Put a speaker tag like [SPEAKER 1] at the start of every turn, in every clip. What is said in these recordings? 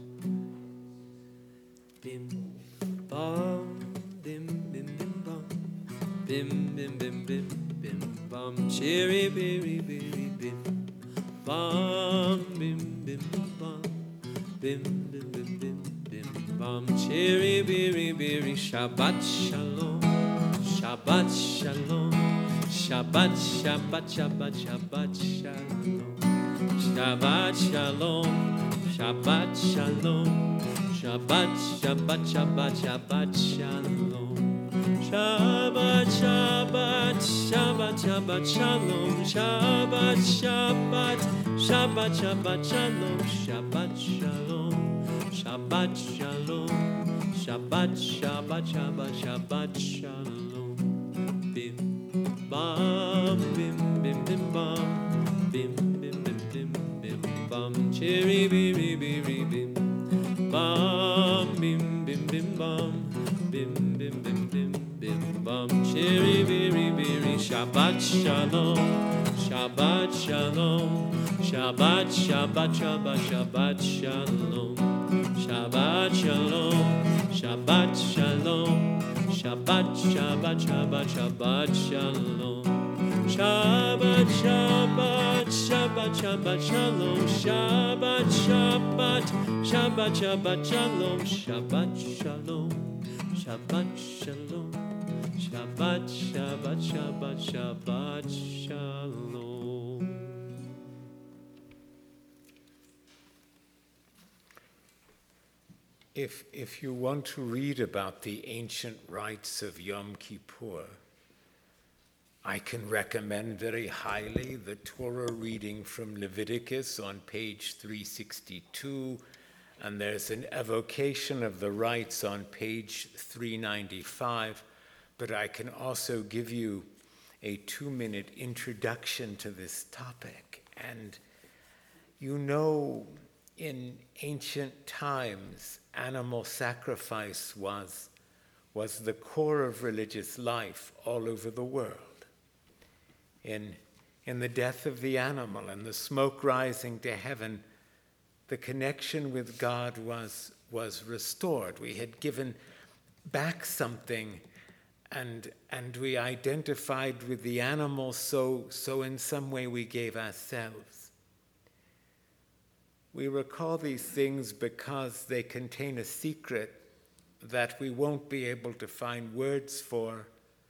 [SPEAKER 1] Bim bam, bim bim bim bam, bim bim bim bim bim bam, cherry berry berry bim bam, bim bim bim bam, bim bim bim bim bim bam, cherry berry berry. Shabbat shalom, Shabbat shalom, Shabbat Shabbat Shabbat Shabbat shalom, Shabbat shalom, Shabbat shalom, Shabbat Shabbat Shabbat Shabbat shalom, Shabbat Shabbat Shabbat Shabbat shalom, Shabbat Shabbat Shabbat Shabbat shalom, Shabbat shalom, Shabbat shalom, Shabbat Shabbat Shabbat Shabbat shalom. Bim bam, bim bim bim bam, bim bim bim bim bim bam, cherry berry berry bim bam, bim bim bim bam, bim bim bim bim bim bam, cherry berry berry. Shabbat shalom, Shabbat shalom, Shabbat Shabbat Shabbat Shabbat shalom, Shabbat shalom, Shabbat shalom, Shabbat Shabbat Shabbat Shabbat shalom, Shabbat Shabbat Shabbat Shabbat shalom, Shabbat Shabbat Shabbat Shabbat shalom, Shabbat shalom, Shabbat shalom, Shabbat Shabbat Shabbat Shabbat shalom.
[SPEAKER 2] If you want to read about the ancient rites of Yom Kippur, I can recommend very highly the Torah reading from Leviticus on page 362, and there's an evocation of the rites on page 395, but I can also give you a 2-minute introduction to this topic. And you know, in ancient times, animal sacrifice was the core of religious life all over the world. In the death of the animal and the smoke rising to heaven, the connection with God was restored. We had given back something, and we identified with the animal, so in some way we gave ourselves. We recall these things because they contain a secret that we won't be able to find words for,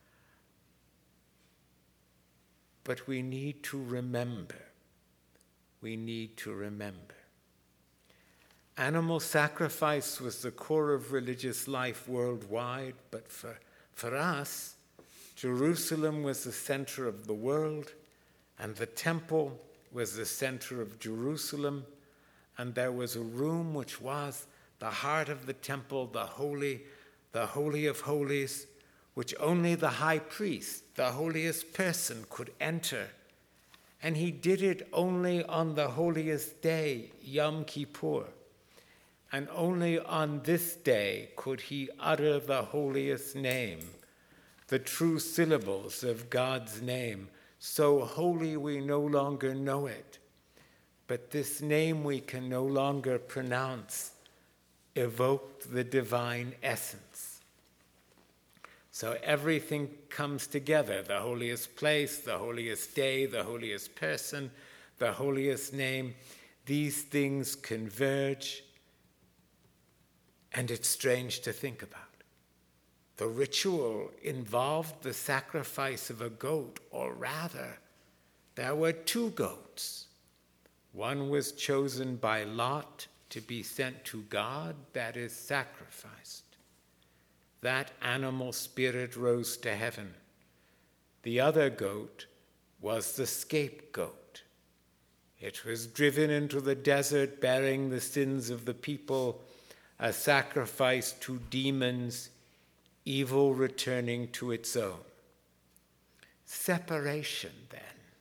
[SPEAKER 2] but we need to remember. We need to remember. Animal sacrifice was the core of religious life worldwide, but for us, Jerusalem was the center of the world, and the temple was the center of Jerusalem, and there was a room which was the heart of the temple, the Holy of Holies, which only the high priest, the holiest person, could enter. And he did it only on the holiest day, Yom Kippur. And only on this day could he utter the holiest name, the true syllables of God's name. So holy we no longer know it. But this name we can no longer pronounce evoked the divine essence. So everything comes together, the holiest place, the holiest day, the holiest person, the holiest name. These things converge, and it's strange to think about. The ritual involved the sacrifice of a goat, or rather, there were 2 goats. One was chosen by lot to be sent to God, that is, sacrificed. That animal spirit rose to heaven. The other goat was the scapegoat. It was driven into the desert bearing the sins of the people, a sacrifice to demons, evil returning to its own. Separation, then.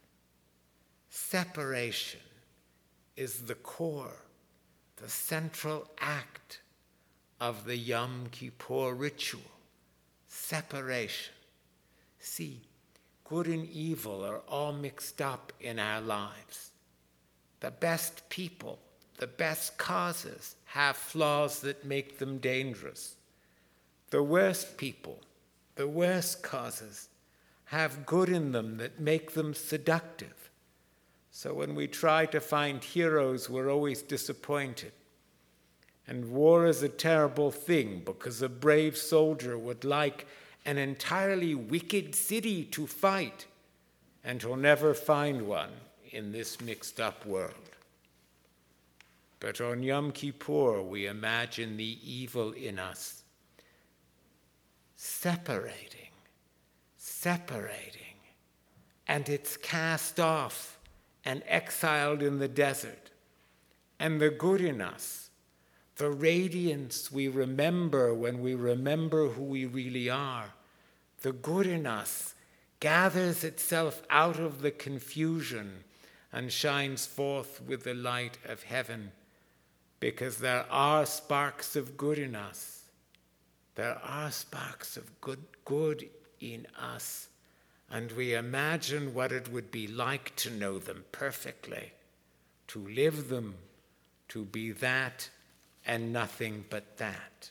[SPEAKER 2] Separation is the core, the central act of the Yom Kippur ritual. Separation. See, good and evil are all mixed up in our lives. The best people the best causes have flaws that make them dangerous. The worst people, the worst causes, have good in them that make them seductive. So when we try to find heroes, we're always disappointed. And war is a terrible thing because a brave soldier would like an entirely wicked city to fight, and he'll never find one in this mixed-up world. But on Yom Kippur, we imagine the evil in us separating, and it's cast off and exiled in the desert. And the good in us, the radiance we remember when we remember who we really are, the good in us gathers itself out of the confusion and shines forth with the light of heaven, because there are sparks of good in us. There are sparks of good in us, and we imagine what it would be like to know them perfectly, to live them, to be that and nothing but that.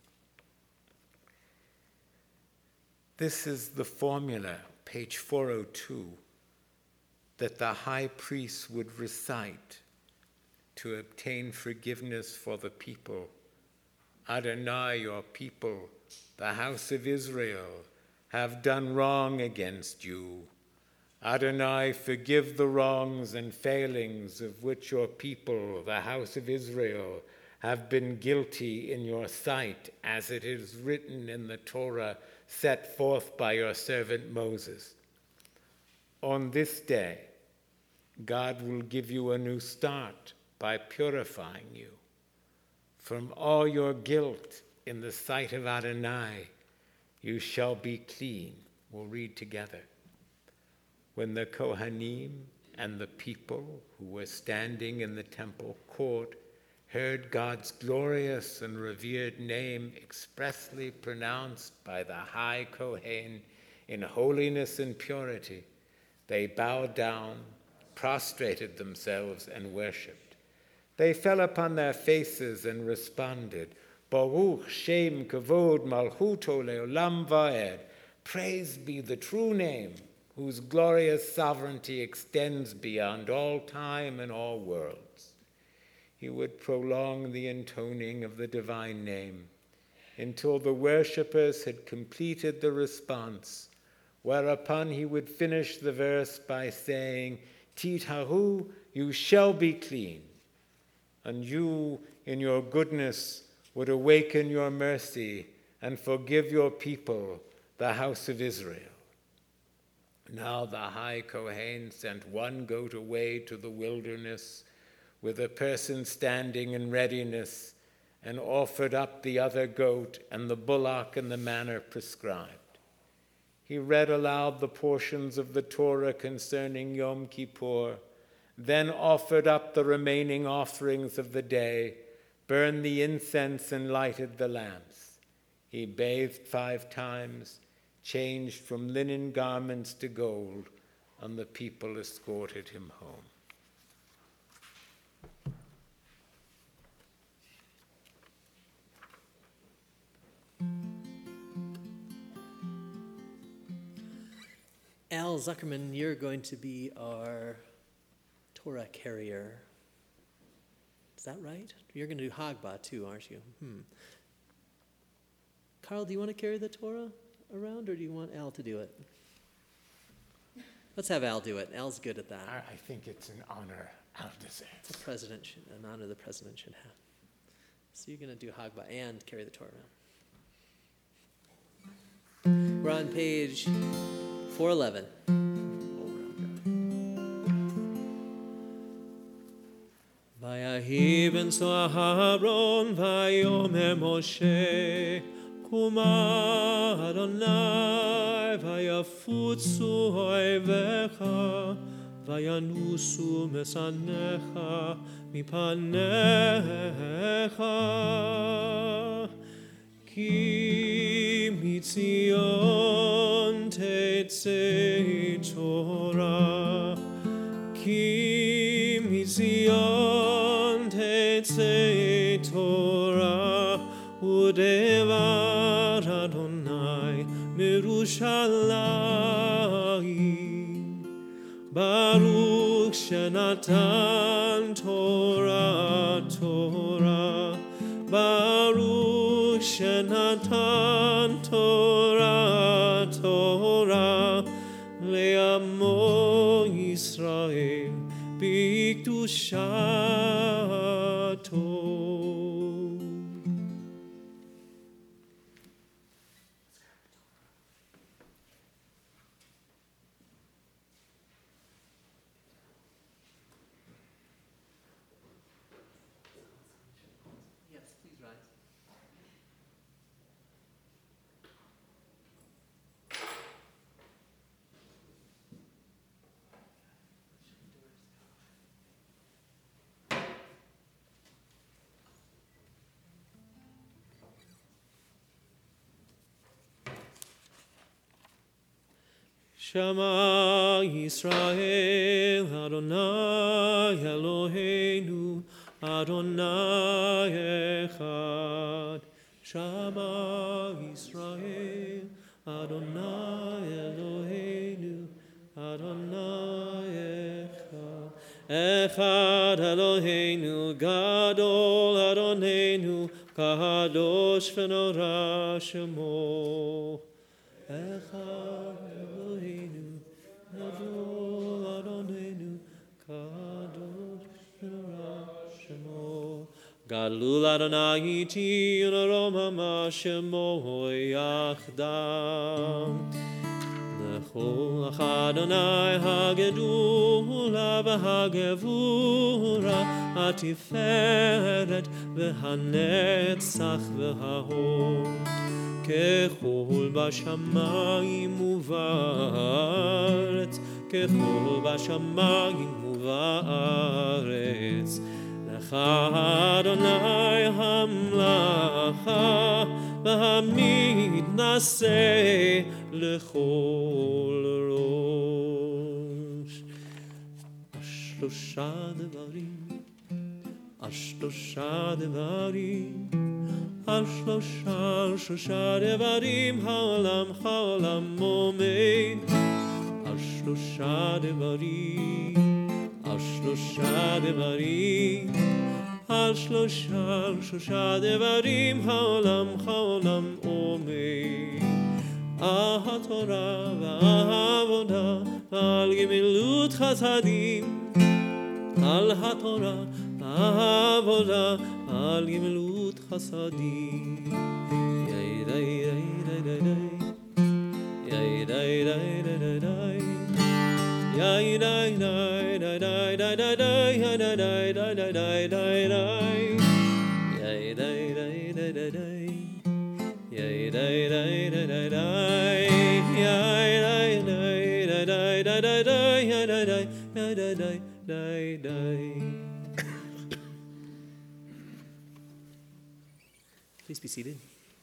[SPEAKER 2] This is the formula, page 402, that the high priest would recite to obtain forgiveness for the people. Adonai, your people, the house of Israel, have done wrong against you. Adonai, forgive the wrongs and failings of which your people, the house of Israel, have been guilty in your sight, as it is written in the Torah set forth by your servant Moses. On this day, God will give you a new start by purifying you from all your guilt in the sight of Adonai. You shall be clean. We'll read together. When the Kohanim and the people who were standing in the temple court heard God's glorious and revered name expressly pronounced by the high Kohen in holiness and purity, they bowed down, prostrated themselves, and worshipped. They fell upon their faces and responded, Baruch Shem Kavod Malchuto Leolam Vaed. Praise be the true name, whose glorious sovereignty extends beyond all time and all worlds. He would prolong the intoning of the divine name until the worshippers had completed the response, whereupon he would finish the verse by saying, Titharu, you shall be clean, and you, in your goodness, would awaken your mercy and forgive your people, the house of Israel. Now the high Kohen sent one goat away to the wilderness with a person standing in readiness, and offered up the other goat and the bullock in the manner prescribed. He read aloud the portions of the Torah concerning Yom Kippur, then offered up the remaining offerings of the day, burned the incense and lighted the lamps. He bathed 5 times, changed from linen garments to gold, and the people escorted him home.
[SPEAKER 1] Al Zuckerman, you're going to be our Torah carrier. Is that right? You're going to do Hagbah too, aren't you? Carl, do you want to carry the Torah around, or do you want Al to do it? Let's have Al do it. Al's good at that.
[SPEAKER 2] I think it's an honor Al deserves.
[SPEAKER 1] It's an honor the president should have. So you're going to do Hagbah and carry the Torah around. We're on page 411. Vayahi ben Aharon vayomer Moshe Kuma Adonai vayafutzu oivecha vayanusu mesanecha mipanecha ki mitzion tetzei Torah ki mitzion
[SPEAKER 3] Torah udevar Adonai mirushalayim. Baruch shenatan Torah Torah. Baruch shenatan Torah Torah. Le'amo Yisrael b'kedushato.
[SPEAKER 1] Yes, please rise.
[SPEAKER 3] Shema Yisrael, Adonai Eloheinu, Adonai Echad. Shema Yisrael, Adonai Eloheinu, Adonai Echad. Echad Eloheinu, Gadol Adonenu, Kadosh v'norah Shemo. Echad Eloheinu, Gadol Adonenu, Kadosh v'norah Shemo. Gadlul Adonai iti u'naroma ma'ashemo yachdam. Lechol Adonai hagedula v'hagevura atiferet v'hanetzach v'hahor. ככל בשמיים ובארץ, ככל בשמיים ובארץ. לך אדוני המלאכה, והמתנשא לכל ראש. השלושה דברים, שלושה דברים העולם עומד. שלושה דברים שלושה דברים העולם עומד. התורה והעבודה ועל גמילות חסדים. על התורה והעבודה על גמילות חסדים. יאי די די די די די. יאי די די די די די. יאי די די די די די די די. יאי די די די די די די. יאי די די די די די. יאי די די די די די. יאי די די די די די די די. יאי די די די די די די.
[SPEAKER 1] Please be seated.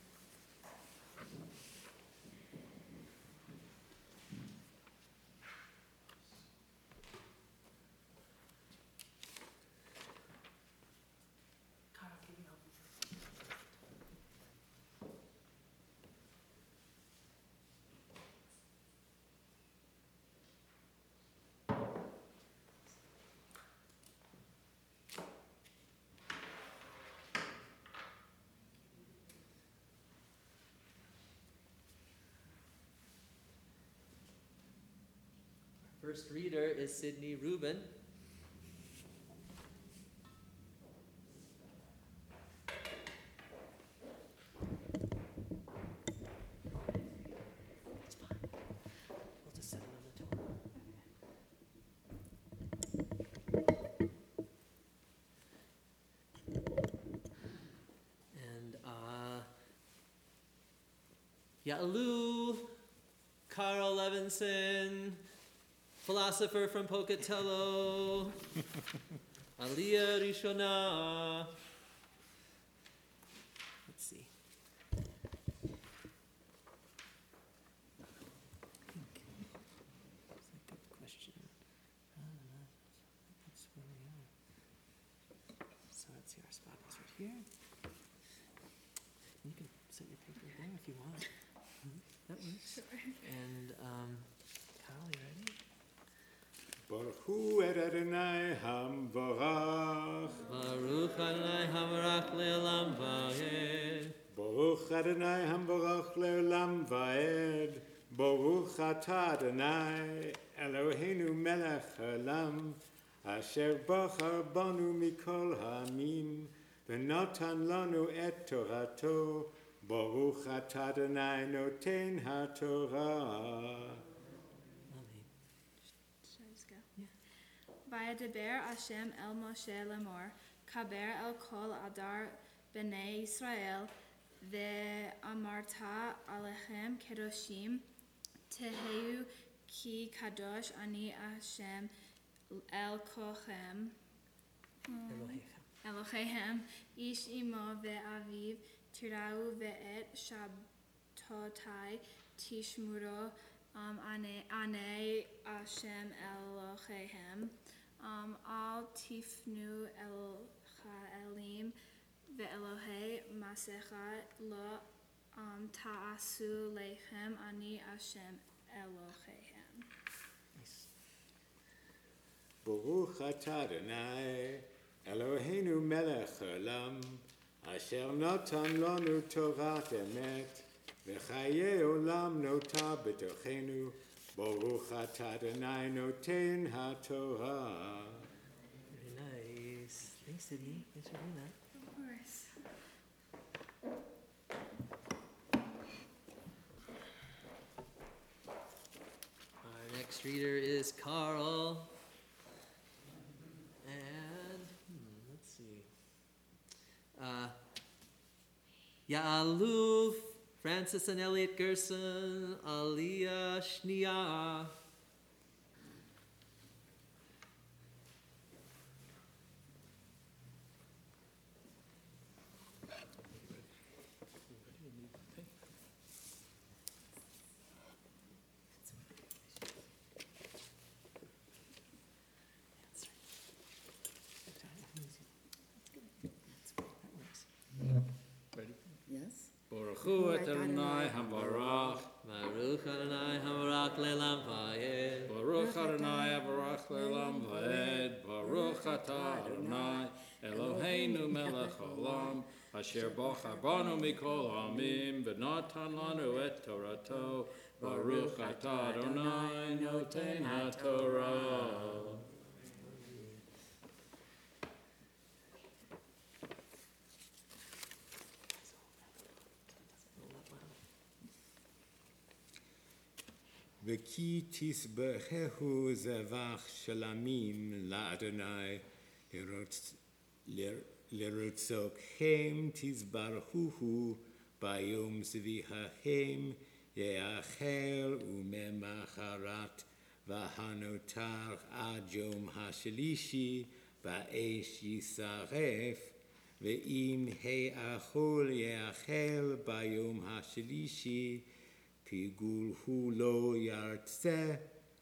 [SPEAKER 1] First reader is Sydney Rubin. It's fine. We'll just set it on the Torah. And Ya'alu, Carl Levinson, philosopher from Pocatello, Aliyah Rishona. Let's see. That's a good question. That's where we are. So let's see, our spot is right here. here. You can set your paper there if you want. That works. And Kyle, you ready?
[SPEAKER 2] Baruch hu et Adonai hamvarach.
[SPEAKER 3] Baruch Adonai Hamarach Le'olam Va'ed.
[SPEAKER 2] Baruch Adonai hamvarach le'olam va'ed. Baruch atah Adonai Eloheinu melech haolam. Asher bachar banu mikol ha'amim. V'natan lanu et torato. Baruch atah Adonai noten ha'torah.
[SPEAKER 4] Should I just go? Vayedaber Hashem el Moshe lemor, kaber el kol adar b'nei Yisrael, ve'amarta alechem kedoshim, teheu ki kadosh ani Hashem el kochem, Elohechem, ish imo ve'aviv, tirau ve'et shabtotai, tishmuro, ane Hashem Elohechem, al tifnu el cha'elim ve'elohei masecha lo ta'asu lechem ani Hashem Elohechem.
[SPEAKER 2] Baruch atah Adonai Eloheinu melech haolam asher natan lanu torat emet v'chayei olam nota b'tochenu Baruch atah Adonai noten ha'torah.
[SPEAKER 1] Very nice. Thanks, Sydney. Thanks for doing that.
[SPEAKER 4] Of course.
[SPEAKER 1] Our next reader is Carl. And let's see. Ya'alu, Francis and Elliot Gerson, Aliyah Shnia.
[SPEAKER 5] Yes.
[SPEAKER 6] Baruch hu et Adonai hamvarach.
[SPEAKER 3] Baruch Adonai Hamarach Le'olam Va'ed.
[SPEAKER 6] Baruch Adonai havarach le'olam va'ed. Baruch atah Adonai Eloheinu melech haolam. Asher bachar banu mikol ha'amim v'natan lanu et torato. Baruch atah Adonai noten ha'torah.
[SPEAKER 2] V'ki tisbechehu zevach shalamim la'Adonai lerotzokhem tisbarhuhu bayom zvihachem yeachel umemacharat v'hanotar ad yom hashlishi ba'esh yisaref ve'im he'achol yeachel bayom hashlishi Pigul hu lo yartse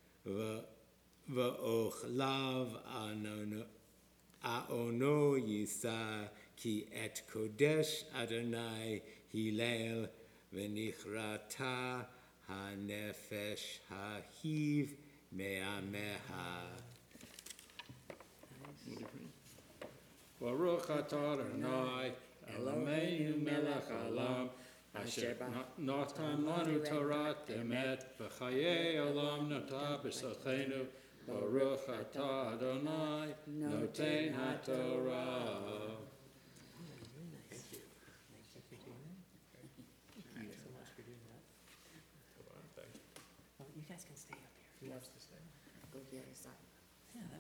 [SPEAKER 2] v'ochlav aono yisa ki et kodesh Adonai Hillel v'nichrata hanefesh hahiv me'ameha.
[SPEAKER 6] Baruch atah Adonai Eloheinu melech haolam. Asher natan lanu torat emet v'chayei olam nota b'sochenu. Baruch atah Adonai noten ha'torah.
[SPEAKER 1] Very nice. Thank you for doing that. Thank you so much for doing that. Oh, you guys can stay up here.
[SPEAKER 5] Yes. Go to the other side.
[SPEAKER 1] Yeah, that